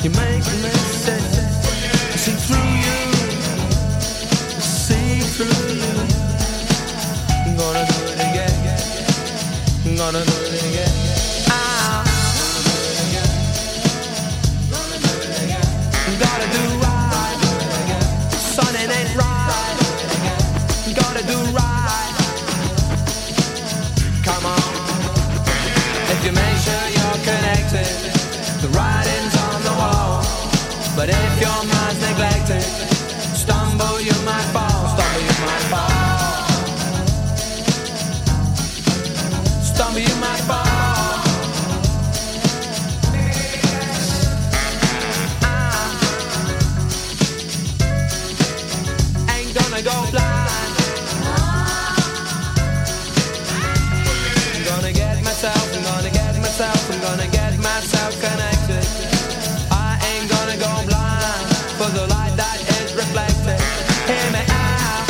You make me say, see through you, see through you. I'm gonna do it again. I'm gonna do it again. Gotta do right, son, it ain't right. Gotta do right. Come on, if you make sure you're connected, the writing's on the wall. But if your mind's neglected, stumble you might fall, stumble you might fall, stumble you might fall. Gonna go blind. I'm gonna get myself, I'm gonna get myself, I'm gonna get myself connected. I ain't gonna go blind for the light that is reflected. Hear me out.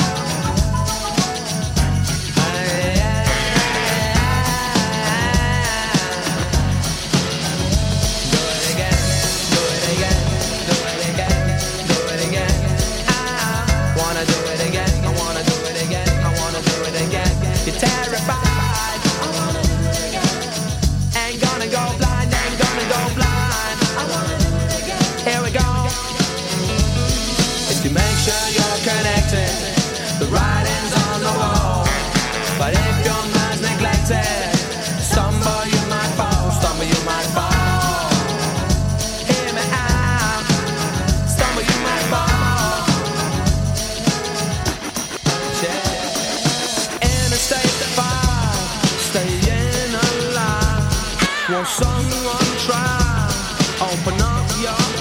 Do it again, do it again, do it again, do it again. I wanna do it again, I wanna do it again, I wanna do it again. You're terrified, I wanna do it again. Ain't gonna go blind, ain't gonna go blind, I wanna do it again. Here we go. If you make sure you're connected, the writing's on the wall. But if your mind's neglected, stumble you might fall, stumble you might fall. Hear me out, stumble you might fall. In a state of fire, staying alive. Won't someone try? Open up your